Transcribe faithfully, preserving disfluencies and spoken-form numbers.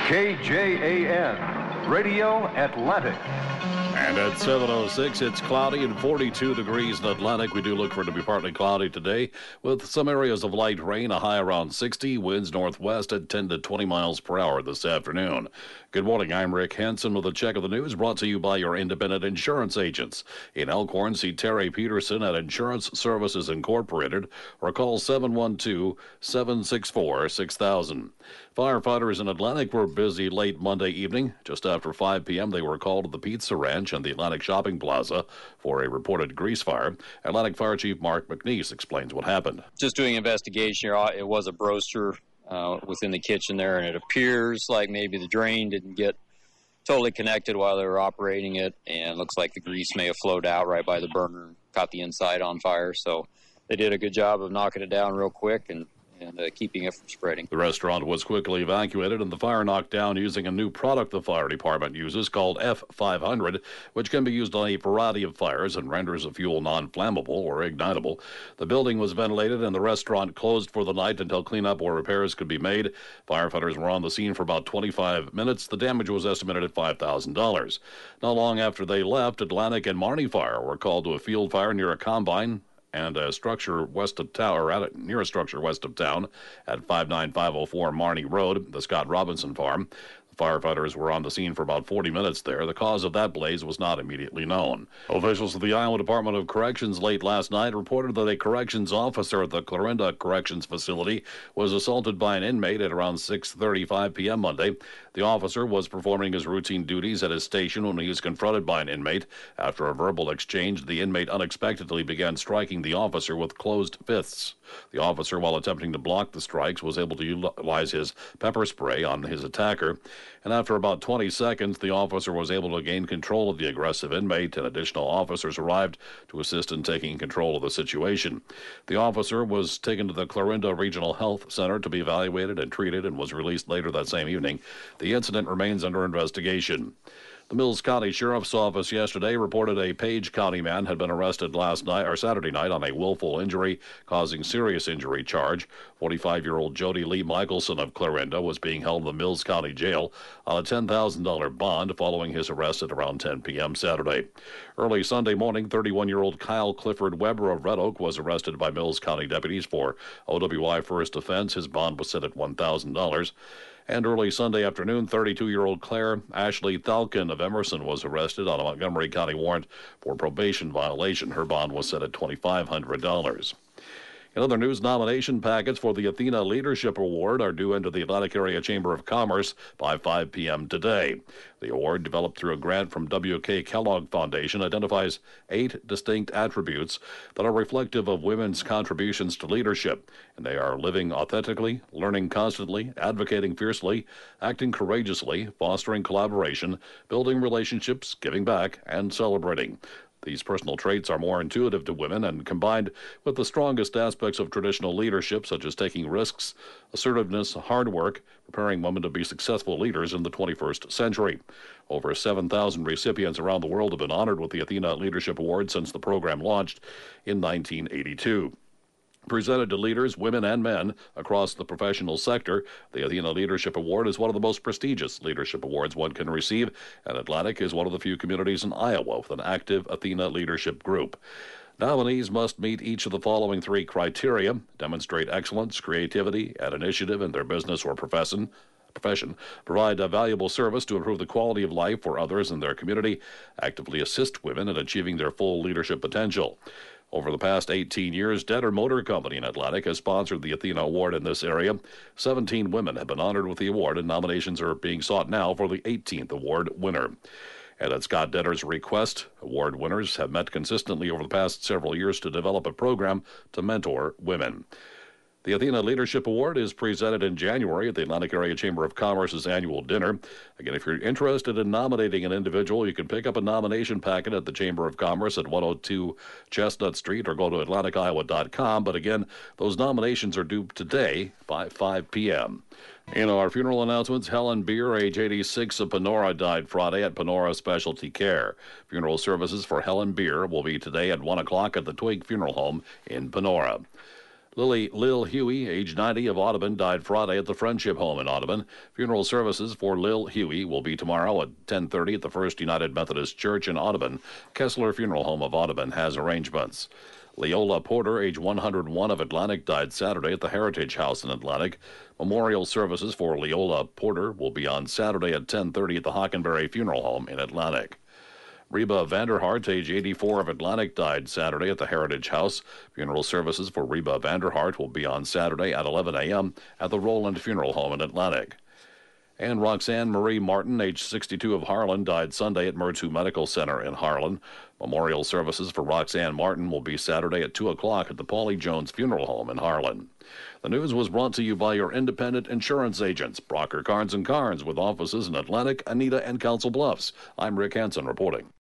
K J A N, Radio Atlantic. And at seven oh six, it's cloudy and forty-two degrees in Atlantic. We do look for it to be partly cloudy today with some areas of light rain, a high around sixty, winds northwest at ten to twenty miles per hour this afternoon. Good morning, I'm Rick Hansen with a check of the news brought to you by your independent insurance agents. In Elkhorn, see Terry Peterson at Insurance Services Incorporated or call seven one two, seven six four, six thousand. Firefighters in Atlantic were busy late Monday evening. Just after five p.m., they were called to the Pizza Ranch and the Atlantic Shopping Plaza for a reported grease fire. Atlantic Fire Chief Mark McNeese explains what happened. Just doing investigation here, it was a broaster uh, within the kitchen there, and it appears like maybe the drain didn't get totally connected while they were operating it, and it looks like the grease may have flowed out right by the burner and caught the inside on fire. So they did a good job of knocking it down real quick and and uh, keeping it from spreading. The restaurant was quickly evacuated and the fire knocked down using a new product the fire department uses called F five hundred, which can be used on a variety of fires and renders the fuel non-flammable or ignitable. The building was ventilated and the restaurant closed for the night until cleanup or repairs could be made. Firefighters were on the scene for about twenty-five minutes. The damage was estimated at five thousand dollars. Not long after they left, Atlantic and Marnie Fire were called to a field fire near a combine and a structure west of town, or at a, near a structure west of town at five nine five oh four Marnie Road, the Scott Robinson Farm. The firefighters were on the scene for about forty minutes there. The cause of that blaze was not immediately known. Officials of the Iowa Department of Corrections late last night reported that a corrections officer at the Clarinda Corrections Facility was assaulted by an inmate at around six thirty-five p.m. Monday. The officer was performing his routine duties at his station when he was confronted by an inmate. After a verbal exchange, the inmate unexpectedly began striking the officer with closed fists. The officer, while attempting to block the strikes, was able to utilize his pepper spray on his attacker. And after about twenty seconds, the officer was able to gain control of the aggressive inmate, and additional officers arrived to assist in taking control of the situation. The officer was taken to the Clarinda Regional Health Center to be evaluated and treated and was released later that same evening. The incident remains under investigation. The Mills County Sheriff's Office yesterday reported a Page County man had been arrested last night or Saturday night on a willful injury causing serious injury charge. forty-five-year-old Jody Lee Michelson of Clarinda was being held in the Mills County Jail on a ten thousand dollars bond following his arrest at around ten p.m. Saturday. Early Sunday morning, thirty-one-year-old Kyle Clifford Weber of Red Oak was arrested by Mills County deputies for O W I first offense. His bond was set at one thousand dollars. And early Sunday afternoon, thirty-two-year-old Claire Ashley Thalkin of Emerson was arrested on a Montgomery County warrant for probation violation. Her bond was set at two thousand five hundred dollars. In other news, nomination packets for the Athena Leadership Award are due into the Atlantic Area Chamber of Commerce by five p.m. today. The award, developed through a grant from W K Kellogg Foundation, identifies eight distinct attributes that are reflective of women's contributions to leadership, and they are living authentically, learning constantly, advocating fiercely, acting courageously, fostering collaboration, building relationships, giving back, and celebrating. These personal traits are more intuitive to women and combined with the strongest aspects of traditional leadership, such as taking risks, assertiveness, hard work, preparing women to be successful leaders in the twenty-first century. Over seven thousand recipients around the world have been honored with the Athena Leadership Award since the program launched in nineteen eighty-two. Presented to leaders, women and men, across the professional sector, the Athena Leadership Award is one of the most prestigious leadership awards one can receive, and Atlantic is one of the few communities in Iowa with an active Athena leadership group. Nominees must meet each of the following three criteria: demonstrate excellence, creativity, and initiative in their business or profession, profession, provide a valuable service to improve the quality of life for others in their community, actively assist women in achieving their full leadership potential. Over the past eighteen years, Detter Motor Company in Atlantic has sponsored the Athena Award in this area. seventeen women have been honored with the award, and nominations are being sought now for the eighteenth award winner. And at Scott Detter's request, award winners have met consistently over the past several years to develop a program to mentor women. The Athena Leadership Award is presented in January at the Atlantic Area Chamber of Commerce's annual dinner. Again, if you're interested in nominating an individual, you can pick up a nomination packet at the Chamber of Commerce at one oh two Chestnut Street or go to atlantic iowa dot com. But again, those nominations are due today by five p.m. In our funeral announcements, Helen Beer, age eighty-six, of Panora, died Friday at Panora Specialty Care. Funeral services for Helen Beer will be today at one o'clock at the Twig Funeral Home in Panora. Lily Lil Huey, age ninety, of Audubon, died Friday at the Friendship Home in Audubon. Funeral services for Lil Huey will be tomorrow at ten thirty at the First United Methodist Church in Audubon. Kessler Funeral Home of Audubon has arrangements. Leola Porter, age one hundred one, of Atlantic, died Saturday at the Heritage House in Atlantic. Memorial services for Leola Porter will be on Saturday at ten thirty at the Hockenberry Funeral Home in Atlantic. Reba Vanderhart, age eighty-four, of Atlantic, died Saturday at the Heritage House. Funeral services for Reba Vanderhart will be on Saturday at eleven a.m. at the Roland Funeral Home in Atlantic. And Roxanne Marie Martin, age sixty-two, of Harlan, died Sunday at Mertu Medical Center in Harlan. Memorial services for Roxanne Martin will be Saturday at two o'clock at the Paulie Jones Funeral Home in Harlan. The news was brought to you by your independent insurance agents, Brocker Carnes and Carnes, with offices in Atlantic, Anita, and Council Bluffs. I'm Rick Hansen reporting.